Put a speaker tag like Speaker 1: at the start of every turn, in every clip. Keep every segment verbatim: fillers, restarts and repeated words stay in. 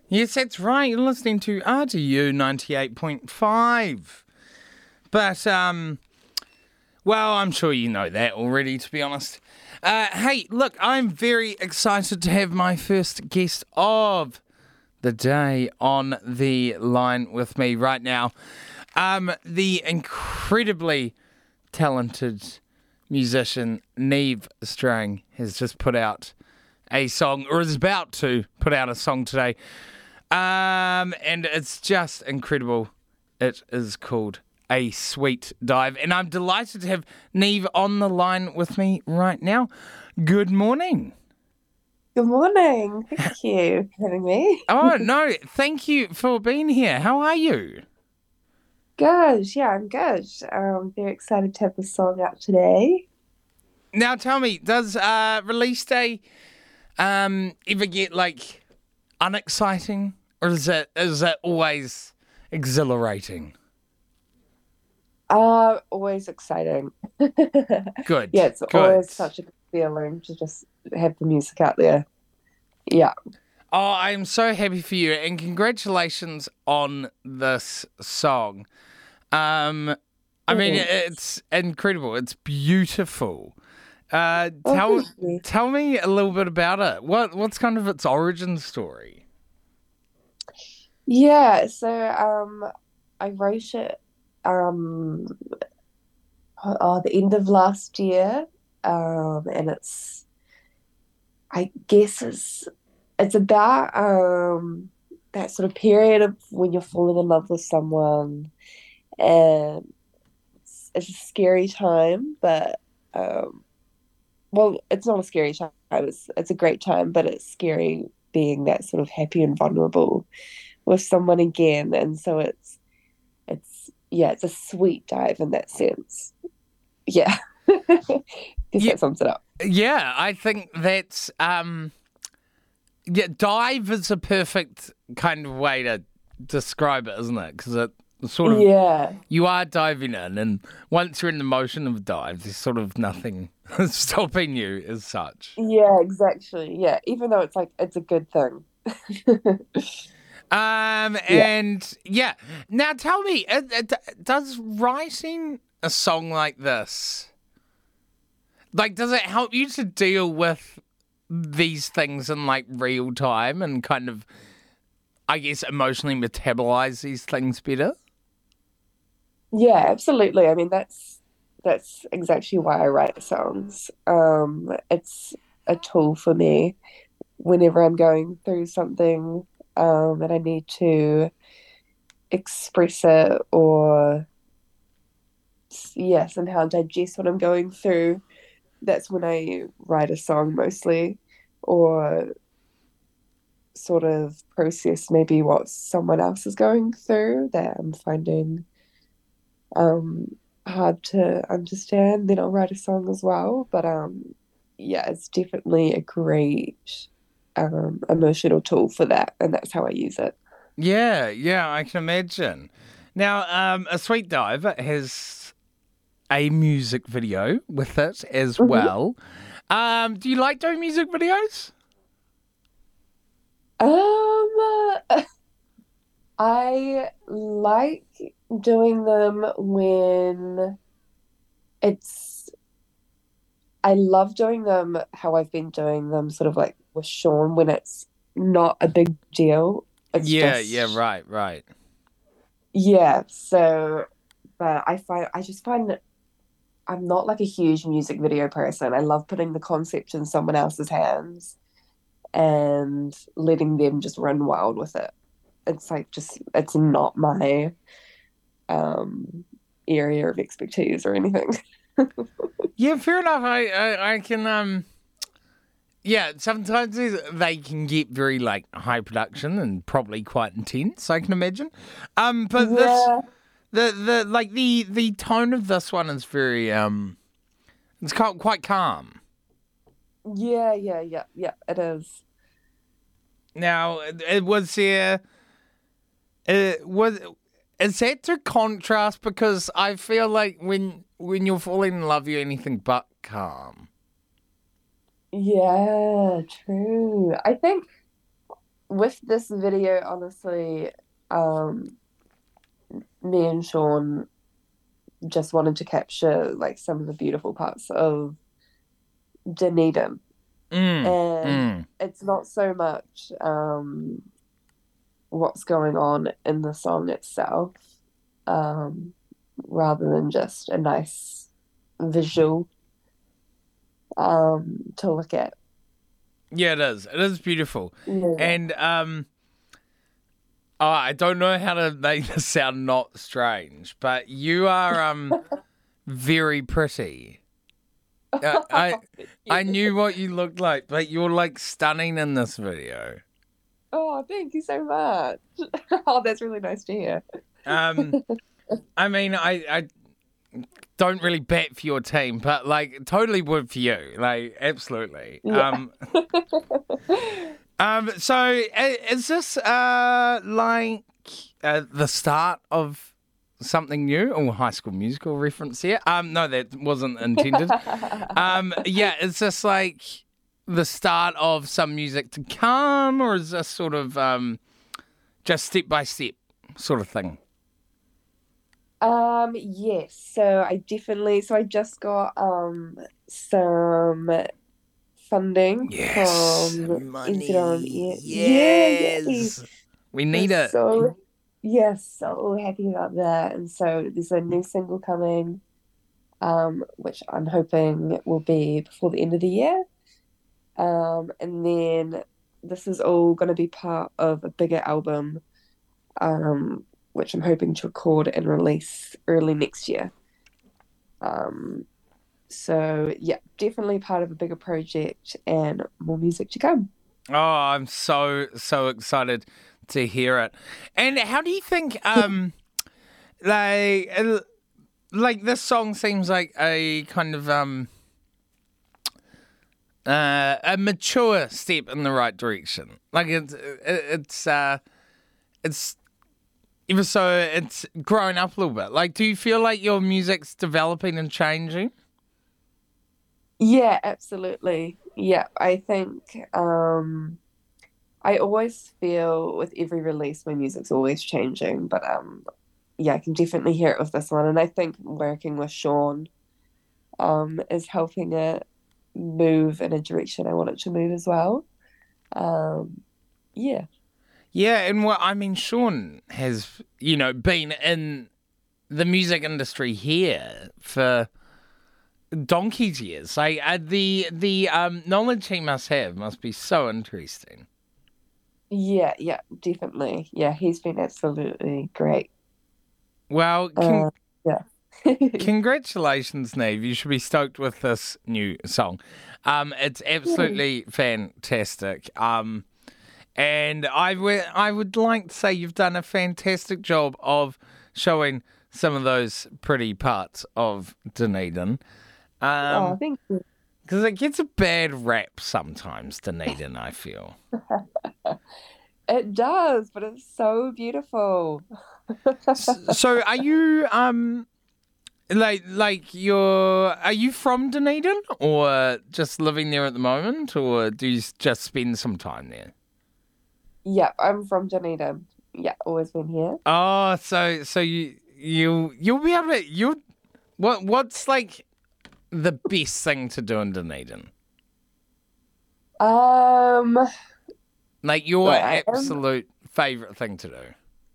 Speaker 1: Yes, that's right. You're listening to R T U ninety-eight point five. But, um, well, I'm sure you know that already, to be honest. Uh, hey, look, I'm very excited to have my first guest of the day on the line with me right now. Um, the incredibly talented musician Neve Strang has just put out a song, or is about to put out a song today. Um, and it's just incredible. It is called A Sweet Dive. And I'm delighted to have Neve on the line with me right now. Good morning.
Speaker 2: Good morning. Thank you for having me.
Speaker 1: Oh, no, thank you for being here. How are you?
Speaker 2: Good. Yeah, I'm good. I'm very excited to have the song out today.
Speaker 1: Now tell me, does uh, release day um, ever get, like, unexciting? Or is that, is that always exhilarating?
Speaker 2: Uh, always exciting.
Speaker 1: Good,
Speaker 2: Yeah, it's
Speaker 1: good.
Speaker 2: always such a good feeling to just have the music out there. Yeah.
Speaker 1: Oh, I am so happy for you, and congratulations on this song. Um, I mean,
Speaker 2: Thanks.
Speaker 1: it's incredible. It's beautiful. Uh,
Speaker 2: Oh,
Speaker 1: tell
Speaker 2: thank you.
Speaker 1: tell me a little bit about it. What what's kind of its origin story?
Speaker 2: Yeah, so um I wrote it um oh, the end of last year. Um and it's I guess it's it's about um that sort of period of when you're falling in love with someone, and it's, it's a scary time, but um well, it's not a scary time. It's it's a great time, but it's scary being that sort of happy and vulnerable with someone again. And so it's it's yeah, it's a sweet dive in that sense. Yeah. Guess
Speaker 1: Yeah,
Speaker 2: that sums it up.
Speaker 1: yeah. I think that's um, yeah. Dive is a perfect kind of way to describe it, isn't it? Because it sort of
Speaker 2: Yeah.
Speaker 1: you are diving in, and once you're in the motion of dive, there's sort of nothing stopping you as such.
Speaker 2: Yeah, exactly. Yeah. Even though it's like it's a good thing.
Speaker 1: Um,
Speaker 2: Yeah.
Speaker 1: and yeah, now tell me, it, it, does writing a song like this, like, does it help you to deal with these things in like real time and kind of, I guess, emotionally metabolize these things better?
Speaker 2: Yeah, absolutely. I mean, that's that's exactly why I write songs. Um, it's a tool for me whenever I'm going through something, um, and I need to express it or yeah, somehow digest what I'm going through. That's when I write a song mostly, or sort of process maybe what someone else is going through that I'm finding um hard to understand. Then I'll write a song as well. But um yeah, it's definitely a great um emotional tool for that, and that's how I use it.
Speaker 1: Yeah, yeah, I can imagine. Now, um, A Sweet Dive has a music video with it as
Speaker 2: Mhm.
Speaker 1: well. Um, do you like doing music videos?
Speaker 2: Um, I like doing them when it's, I love doing them how I've been doing them, sort of like with Sean, when it's not a big deal. It's
Speaker 1: Yeah, yeah,
Speaker 2: just,
Speaker 1: right, right.
Speaker 2: yeah. So, but I find, I just find that I'm not like a huge music video person. I love putting the concept in someone else's hands and letting them just run wild with it. It's like just, it's not my um area of expertise or anything.
Speaker 1: Yeah, fair enough. I, I, I can, um, yeah, sometimes they can get very like high production and probably quite intense. I can imagine. Um, but this,
Speaker 2: Yeah,
Speaker 1: the, the, like the, the tone of this one is very, um, it's quite, quite calm.
Speaker 2: yeah, yeah, yeah, yeah, it is.
Speaker 1: Now, it, it was there, it was, is that to contrast? Because I feel like when, when you're falling in love, you're anything but calm.
Speaker 2: Yeah, true. I think. with this video, honestly, um, me and Sean just wanted to capture like some of the beautiful parts of Dunedin.
Speaker 1: Mm,
Speaker 2: And
Speaker 1: mm.
Speaker 2: it's not so much um, what's going on in the song itself, um, rather than just a nice visual um, to look at.
Speaker 1: Yeah, it is. It is beautiful.
Speaker 2: Yeah.
Speaker 1: And um, oh, I don't know how to make this sound not strange, but you are um very pretty. Uh, I I knew what you looked like, but you're like stunning in this video.
Speaker 2: Oh, thank you so much. Oh, that's really nice to hear.
Speaker 1: Um, I mean, I I don't really bet for your team, but like totally would for you, like absolutely.
Speaker 2: Yeah.
Speaker 1: Um, um. So i- is this uh like uh, the start of something new? Oh, High School Musical reference here. Um, no, that wasn't intended. Um, yeah, is this like the start of some music to come, or is this sort of um just step by step sort of thing?
Speaker 2: Um, yes. So I definitely, so I just got um some funding
Speaker 1: Yes,
Speaker 2: from N Z R.
Speaker 1: money.
Speaker 2: Yeah, yeah, yay.
Speaker 1: Yes, we
Speaker 2: We're
Speaker 1: need it.
Speaker 2: so, yeah, so happy about that. And so there's a new single coming, um, which I'm hoping will be before the end of the year. Um, and then this is all going to be part of a bigger album, um, which I'm hoping to record and release early next year. Um, so yeah, definitely part of a bigger project and more music to come.
Speaker 1: Oh, I'm so so excited to hear it. And how do you think um like uh, like this song seems like a kind of um uh, a mature step in the right direction. Like it's it's uh it's even so it's growing up a little bit. Like, do you feel like your music's developing and changing?
Speaker 2: Yeah, absolutely. Yeah, I think um I always feel with every release my music's always changing, but um yeah, I can definitely hear it with this one. And I think working with Sean um is helping it move in a direction I want it to move as well. Um yeah.
Speaker 1: Yeah, and what I mean, Sean has you know been in the music industry here for donkey's years. Like uh, the the um, knowledge he must have must be so interesting.
Speaker 2: Yeah, yeah, definitely. Yeah, he's been absolutely great.
Speaker 1: Well, con-
Speaker 2: Uh yeah.
Speaker 1: congratulations, Neve. You should be stoked with this new song. Um, it's absolutely fantastic. Um, and I would I would like to say you've done a fantastic job of showing some of those pretty parts of Dunedin.
Speaker 2: Oh,
Speaker 1: Um,
Speaker 2: thank you.
Speaker 1: because it gets a bad rap sometimes, Dunedin, I feel.
Speaker 2: It does, but it's so beautiful.
Speaker 1: So are you um like like you're are you from Dunedin or just living there at the moment or do you s- just spend some time there?
Speaker 2: Yeah, I'm from Dunedin. Yeah, always been here.
Speaker 1: Oh, so so you you you'll be able to you what what's like the best thing to do in Dunedin?
Speaker 2: Um,
Speaker 1: Like your
Speaker 2: right, I am
Speaker 1: absolute favorite thing to do?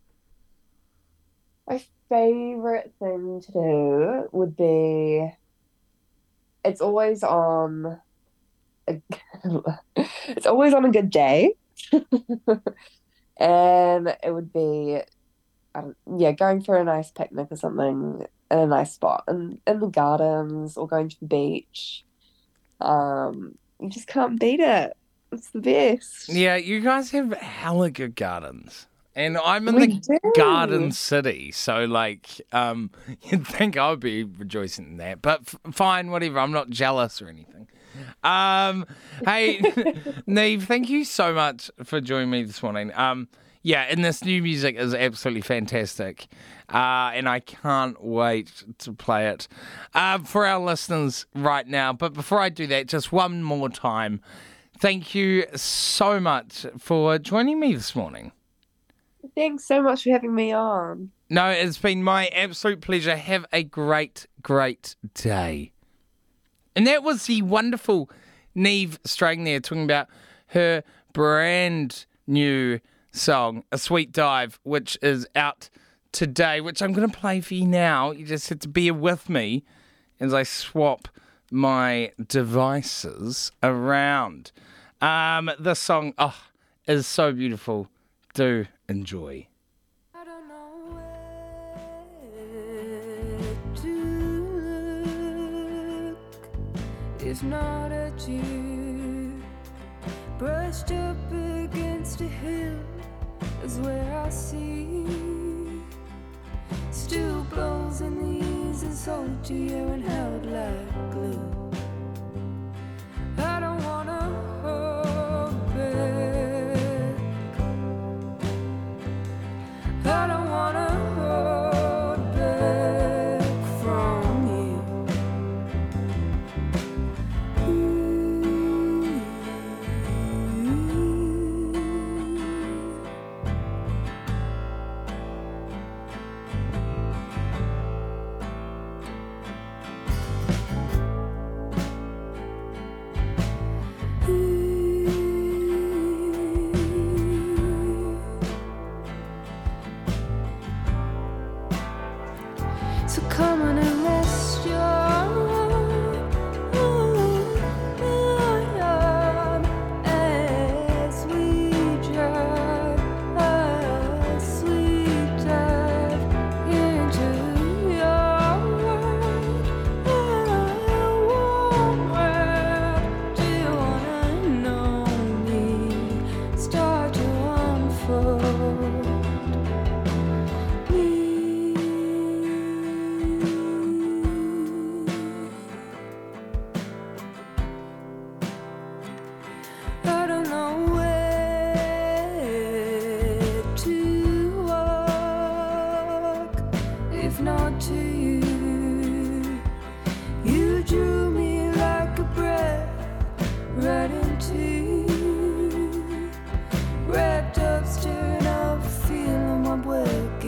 Speaker 2: my favorite thing to do would be it's always on a, it's always on a good day. And it would be I don't, yeah, going for a nice picnic or something in a nice spot and in the gardens or going to the beach. Um, you just can't beat it. It's the best.
Speaker 1: Yeah, you guys have hella good gardens. And I'm in
Speaker 2: We
Speaker 1: the garden
Speaker 2: do.
Speaker 1: city, so like, um, you'd think I would be rejoicing in that. But f- fine, whatever. I'm not jealous or anything. Um, hey, Neve, thank you so much for joining me this morning. Um, yeah, and this new music is absolutely fantastic, uh, and I can't wait to play it uh, for our listeners right now. But before I do that, just one more time. thank you so much for joining me this morning.
Speaker 2: Thanks so much for having me on.
Speaker 1: No, it's been my absolute pleasure. Have a great, great day. And that was the wonderful Neve Strang there talking about her brand new song, A Sweet Dive, which is out today, which I'm going to play for you now. You just have to bear with me as I swap my devices around. Um, this song, oh, is so beautiful. Do enjoy.
Speaker 3: I don't know where to look, if not at you. Brushed up against a hill is where I see. Still blows in the ease and salty air and held like glue. I don't wanna hold back. I don't wanna hold back from you. Ooh. So come on and rest your arm as we drive a sweet dive into your world, warm world. Do you wanna know me? Start to unfold. I don't know where to walk, if not to you. You drew me like a breath right into you. Wrapped up, stirring up, feeling my blood.